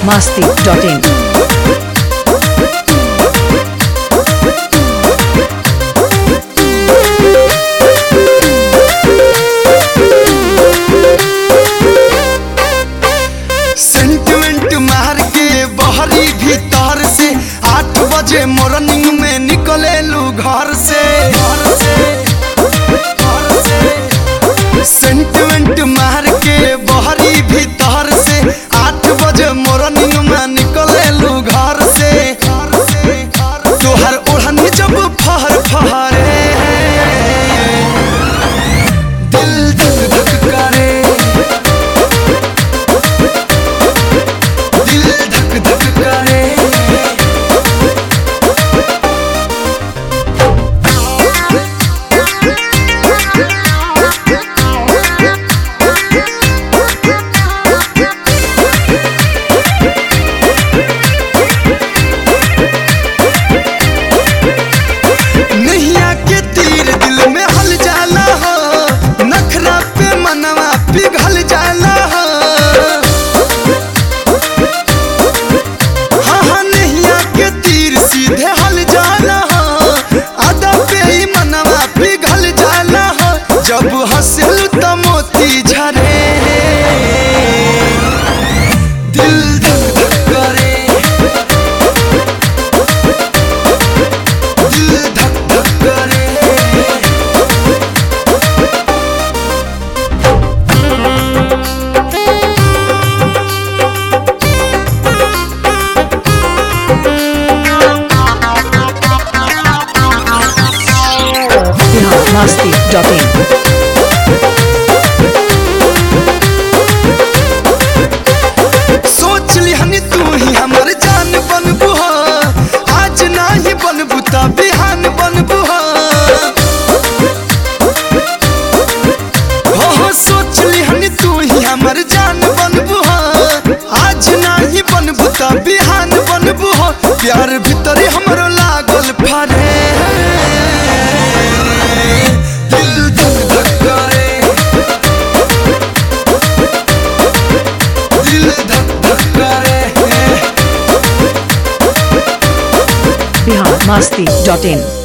biharmasti.in। Sentiment मार के बहरी भीतर से 8 बजे मॉर्निंग में निकले लू घर से सेंटिमेंट मार के बहरी भीतर से 8 बजे मॉर्निंग में निकले लू घर से तोहर ओढ़नी जब फहर फहरे दिल धक धक करे नैया के तीर दिल में हल जाला हो नखरा पे मनवा पिघल जाला हो हाँ नैया के तीर सीधे हल जाला हो आधा पे ही मनवा पिघल जाला हो जब हंसलू तो मोती झरे दिल धक धक करे दिल धक धक करे biharmasti.in। सोच लिहनी तू ही हमर जान बनबू हो आज नाही बनबू त बिहान बनबू हो सोच लिहनी तू ही हमर जान बनबू हो आज नाही बनबू त बिहान बनबू हो प्यार भीतर हमरो लागल फरे दिल धक धक करे दिल धक धक करे biharmasti.in।